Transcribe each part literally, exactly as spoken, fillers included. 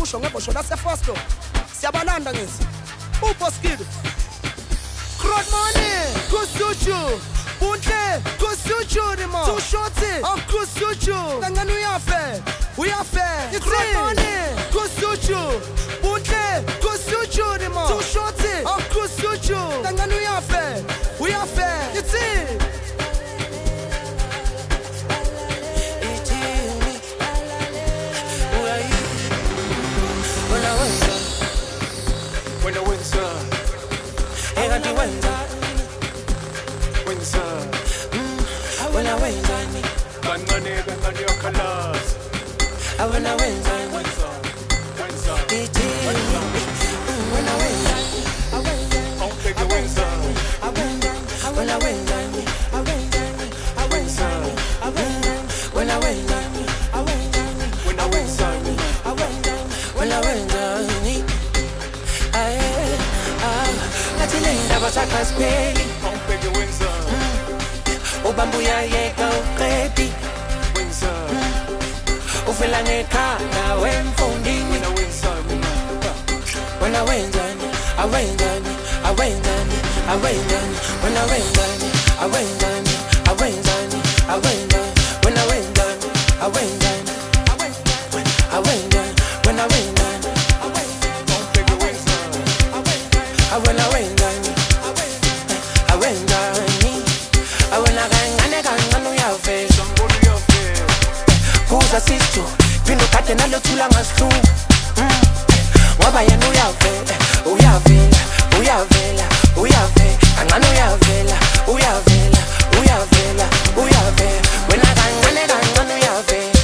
kusho ngebosho laseFosto siyabalanda ngezi uBoskido Crowd money kusuchu Buntle kusuchu rimo Too shorty oh kusuchu Ngani uyafe uyafe Crowd money kusuchu Buntle kusuchu rimo Too shorty oh kusuchu Ngani uyafe uyafe Yitsi When the wind's up, hey, I do winter, wind's up. When I win, gun money, gun money, your colors. I when I win, wind's up, wind's up, wind's up. When I win, I win, I'll take the wind's up. I win, when I win, I win, I win, I win. When I win, I win, when I win, I win, when I win. Basaka speli Ompeke wenza Ubambuya yeka uqedi Wenza Ufela ngekhala wemfundini Wena wenza Wena wenzani Awenzani Awenzani Awenzani Wena wenzani Awenzani Awenzani Awenzani Wena wenzani Awenzani Awenzani Wena wenzani Ompeke wenza Awena wenzani Kuza sisto, pino kate na lotula ngasu Ngoba yena uyavela, uyavela, uyavela, uyavela Kancane uyavela, uyavela, uyavela, uyavela Wena kancane kancane uyavela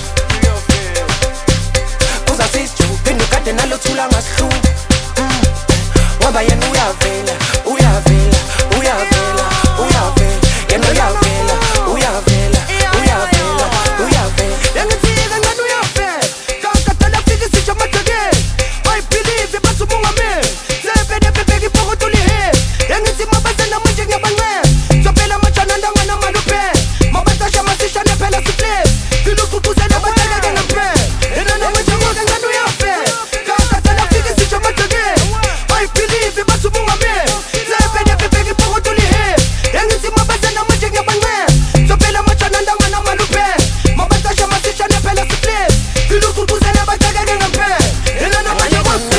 Kuza sisto, pino kate na lotula ngasu Ngoba yena uyavela, uyavela, uyavela, uyavela Yena uyavela, uyavela, uyavela, uyavela Yangitika ngani uyafe Kakatala fiki sisha matage I believe basu munga me Sebe de bebe ki poko tuli he Yangiti mabasa na mwenje ngabangwe Sopela machana ndanga na malupe Mabasa shama sisha nepela sifle Kilu kukuze na batala gana mpe Ena na mwenje mwaka ngani uyafe Kakatala fiki sisha matage I believe basu munga me Sebe de bebe ki poko tuli he Yangiti mabasa na mwenje ngabangwe Sopela machana ndanga na malupe Mabasa shama sisha nepela sifle Kilu kukuze na batala gana mpe Ena na mwenje mwaka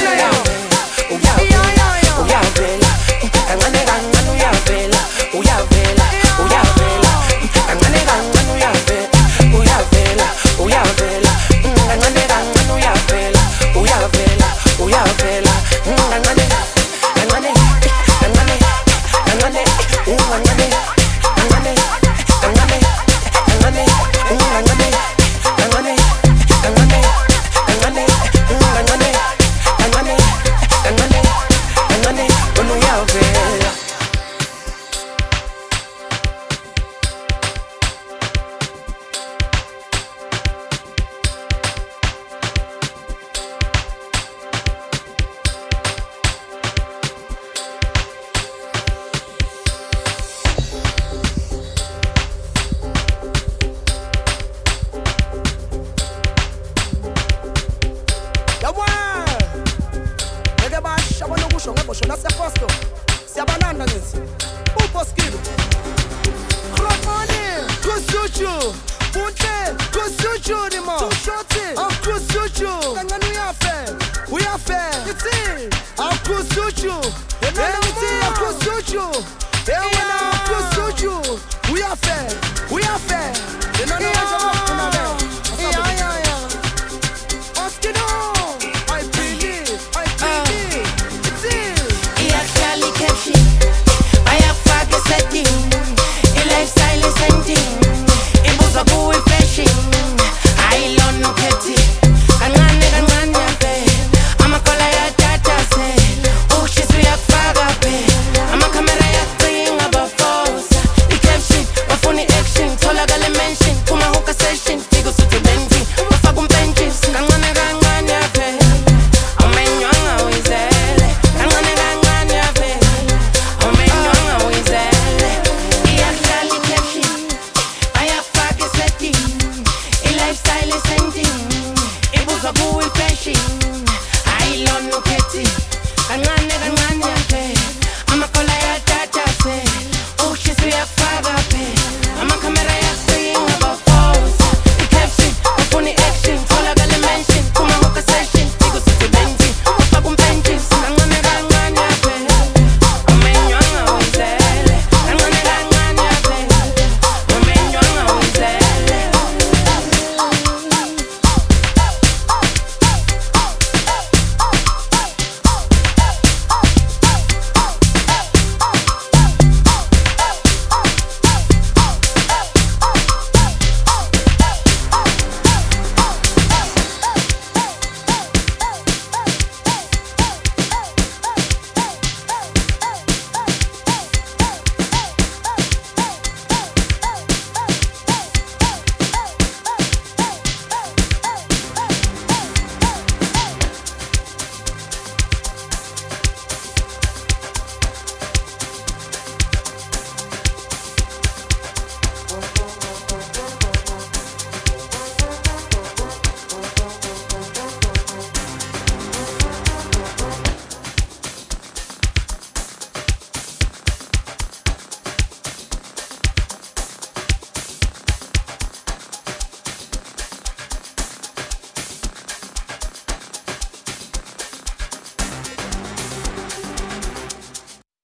Uyavela, kancane kancane uyavela, uyavela, uyavela Kancane kancane uyavela, uyavela, uyavela Kancane kancane uyavela, uyavela, uyavela Kancane, kancane, kancane, kancane, kancane, kancane, kancane, kancane, kancane, kancane, kancane, kancane, kancane, kancane, kancane, kancane, when uyavela Yawa Nege basha wana kusho ngebosho laseFosto siyabalanda ngezi uBoskido Crowd money kusuchu Buntle kusuchu rimo Too shorty oh kusuchu Ngani uyafe uyafe Yitsi oh kusuchu Yitsi oh kusuchu Yewena kusuchu Uyafe uyafe Yena na wanja wakuna be Yeah yeah yeah Boskido I believe I believe Iyakhlali keshi bayafaka setting I-lifestyle sending ibuza kuwe flashing ayilona ukhethi kancane kancane yafe amakola yatata se ushisa uyakufaka phe amakhamera kancane